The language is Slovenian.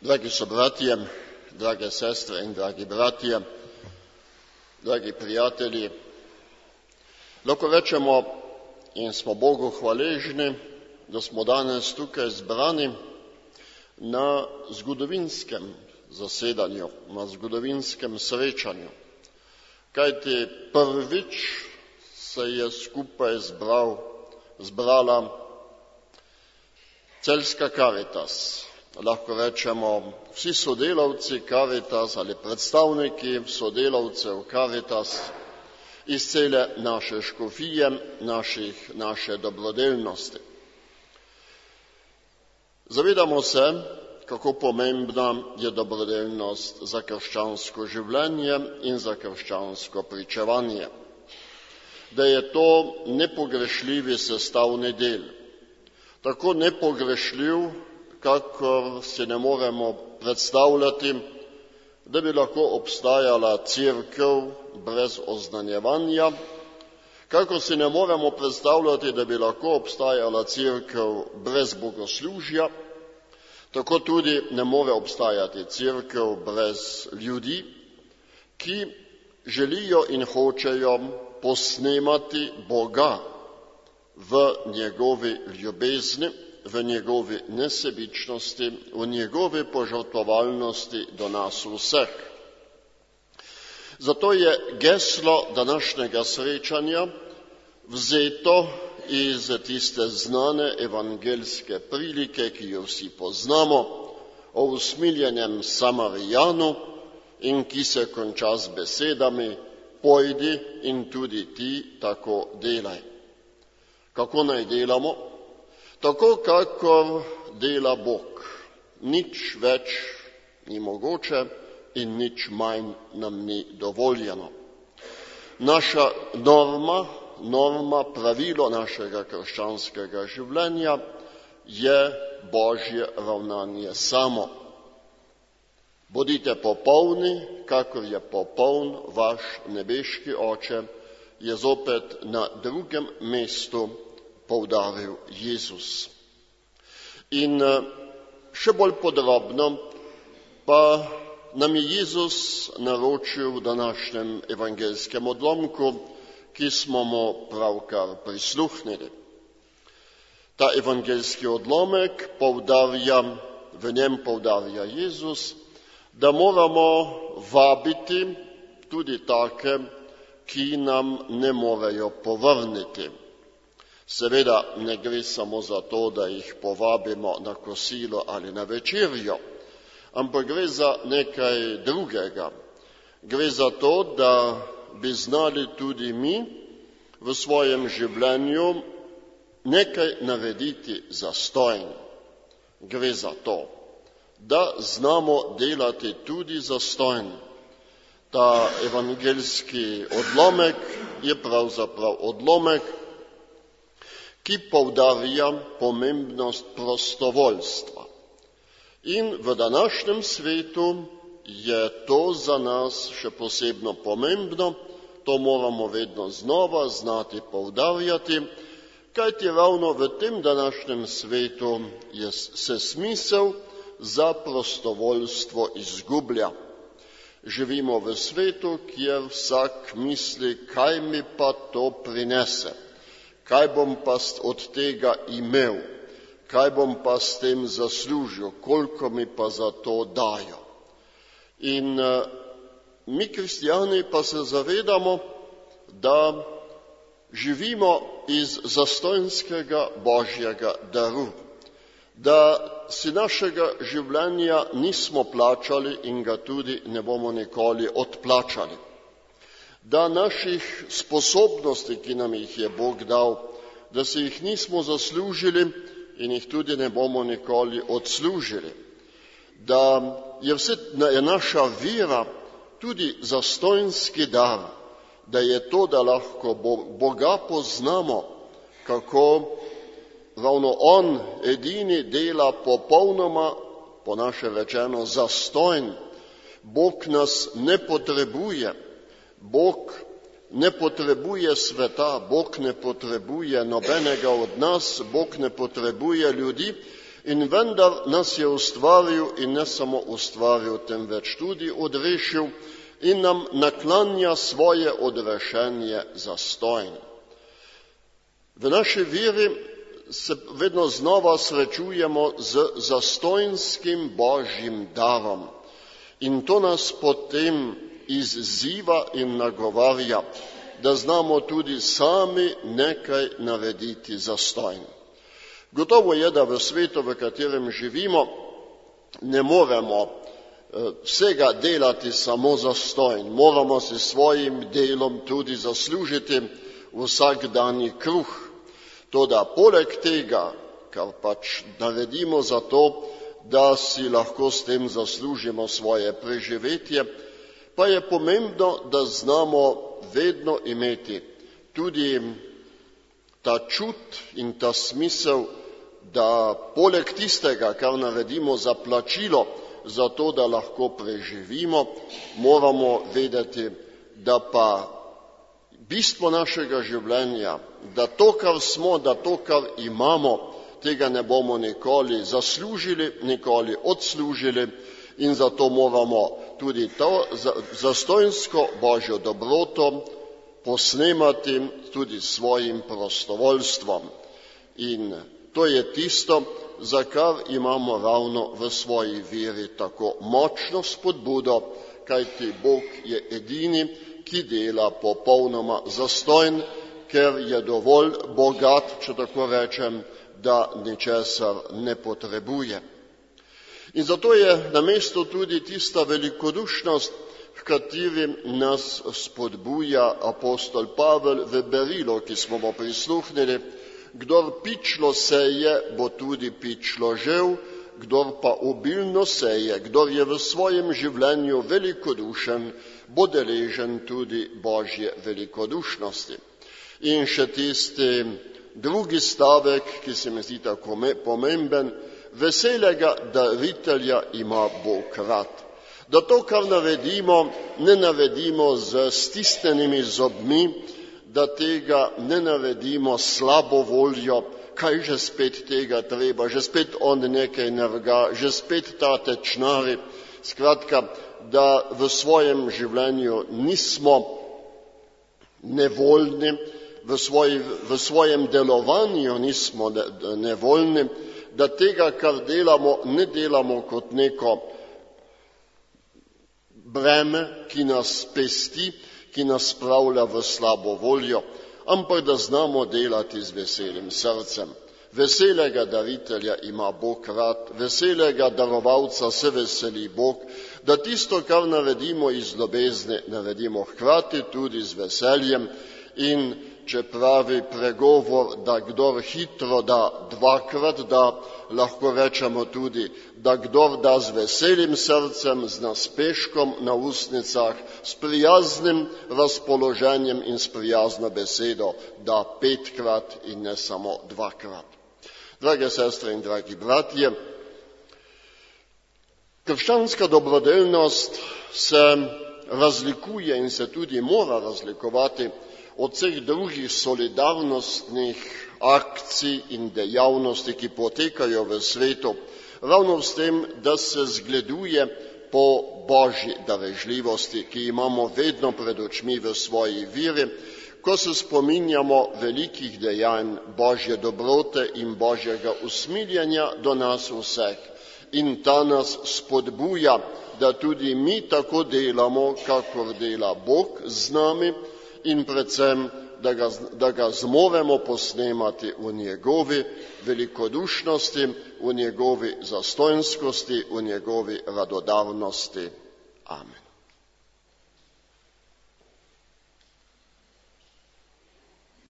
Dragi sobratje, drage sestre in dragi bratje, dragi prijatelji, lahko rečemo in smo Bogu hvaležni, da smo danes tukaj zbrani na zgodovinskem zasedanju, na zgodovinskem srečanju. Kajti prvič se je skupaj zbrala Celjska Karitas. Lahko rečemo, vsi sodelavci Karitas ali predstavniki sodelavcev Karitas iz cele naše škofije, naše dobrodelnosti. Zavedamo se, kako pomembna je dobrodelnost za krščansko življenje in za krščansko pričevanje. Da je to nepogrešljivi sestavni del. Tako nepogrešljiv, kakor si ne moremo predstavljati, da bi lahko obstajala cerkev brez oznanjevanja, kakor si ne moremo predstavljati, da bi lahko obstajala cerkev brez bogoslužja, tako tudi ne more obstajati cerkev brez ljudi, ki želijo in hočejo posnemati Boga v njegovi ljubezni, v njegovi nesebičnosti, v njegovi požrtvovalnosti do nas vseh. Zato je geslo današnjega srečanja vzeto iz tiste znane evangeljske prilike, ki jo vsi poznamo, o usmiljenem Samarijanu in ki se konča z besedami: pojdi in tudi ti tako delaj. Kako naj delamo? Tako, kakor dela Bog. Nič več ni mogoče in nič manj nam ni dovoljeno. Naša norma, pravilo našega krščanskega življenja je Božje ravnanje samo. Bodite popolni, kakor je popoln vaš nebeški Oče, je zopet na drugem mestu poudaril Jezus. In še bolj podrobno pa nam je Jezus naročil v današnjem evangeljskem odlomku, ki smo mu pravkar prisluhnili. Ta evangeljski odlomek v njem poudarja Jezus, da moramo vabiti tudi take, ki nam ne morejo povrniti. Seveda ne gre samo za to, da jih povabimo na kosilo ali na večerjo, ampak gre za nekaj drugega. Gre za to, da bi znali tudi mi v svojem življenju nekaj narediti zastonj. Gre za to, da znamo delati tudi zastonj. Ta evangeljski odlomek je pravzaprav odlomek, ki poudarja pomembnost prostovoljstva. In v današnjem svetu je to za nas še posebno pomembno, to moramo vedno znova znati poudarjati, kajti ravno v tem današnjem svetu se smisel za prostovoljstvo izgublja. Živimo v svetu, kjer vsak misli, kaj mi pa to prinese. Kaj bom pa od tega imel, kaj bom pa s tem zaslužil, koliko mi pa za to dajo. In mi kristjani pa se zavedamo, da živimo iz zastonjskega Božjega daru, da si našega življenja nismo plačali in ga tudi ne bomo nikoli odplačali. Da naših sposobnosti, ki nam jih je Bog dal, da si jih nismo zaslužili in jih tudi ne bomo nikoli odslužili. Da je naša vera tudi zastonjski dar, da je to, da lahko Boga poznamo, kako ravno On edini dela popolnoma, po naše rečeno, zastonj. Bog nas ne potrebuje. Bog ne potrebuje sveta, Bog ne potrebuje nobenega od nas, Bog ne potrebuje ljudi In vendar nas je ustvaril in ne samo ustvaril, temveč tudi odrešil in nam naklanja svoje odrešenje zastonj. V naši veri se vedno znova srečujemo z zastojnskim Božjim darom in to nas potem izziva in nagovarja, da znamo tudi sami nekaj narediti zastonj. Gotovo je, da v svetu, v katerem živimo, ne moremo vsega delati samo zastonj. Moramo si svojim delom tudi zaslužiti vsakdanji kruh. Toda poleg tega, kar pač naredimo za to, da si lahko s tem zaslužimo svoje preživetje, pa je pomembno, da znamo vedno imeti tudi ta čut in ta smisel, da poleg tistega, kar naredimo za plačilo, za to, da lahko preživimo, moramo vedeti, da pa bistvo našega življenja, da to, kar smo, da to, kar imamo, tega ne bomo nikoli zaslužili, nikoli odslužili in zato moramo tudi to zastonjsko Božjo dobroto posnemati tudi svojim prostovoljstvom. In to je tisto, za kar imamo ravno v svoji veri tako močno spodbudo, kajti Bog je edini, ki dela popolnoma zastonj, ker je dovolj bogat, če tako rečem, da ničesar ne potrebuje. In zato je na mestu tudi tista velikodušnost, v kateri nas spodbuja apostol Pavel v berilu, ki smo mu prisluhnili: kdor pičlo seje, bo tudi pičlo žel, kdor pa obilno seje, kdor je v svojem življenju velikodušen, bo deležen tudi Božje velikodušnosti. In še tisti drugi stavek, ki se mi zdi tako pomemben: veselega daritelja ima Bog rad. Da to, kar naredimo, ne naredimo z stisnjenimi zobmi, da tega ne naredimo slabo voljo, kaj že spet tega treba, že spet on nekaj nerga, že spet ta tečnari. Skratka, da v svojem življenju nismo nevoljni, v svojem delovanju nismo nevoljni, da tega, kar delamo, ne delamo kot neko breme, ki nas pesti, ki nas spravlja v slabo voljo, ampak da znamo delati z veselim srcem. Veselega daritelja ima Bog rad, veselega darovalca se veseli Bog, da tisto, kar naredimo iz ljubezni, naredimo hkrati tudi z veseljem. In če pravi pregovor, da kdor hitro da, dvakrat da, lahko rečemo tudi, da kdor da z veselim srcem, z naspeškom na ustnicah, s prijaznim razpoloženjem in s prijazno besedo, da 5-krat in ne samo 2-krat. Drage sestre in dragi bratje, krščanska dobrodelnost se razlikuje in se tudi mora razlikovati od vseh drugih solidarnostnih akcij in dejavnosti, ki potekajo v svetu, ravno s tem, da se zgleduje po Božji darežljivosti, ki imamo vedno pred očmi v svoji veri, ko se spominjamo velikih dejanj Božje dobrote in Božjega usmiljenja do nas vseh. In ta nas spodbuja, da tudi mi tako delamo, kakor dela Bog z nami, in predvsem, da ga zmoremo posnemati v njegovi velikodušnosti, v njegovi zastojnskosti, v njegovi radodarnosti. Amen.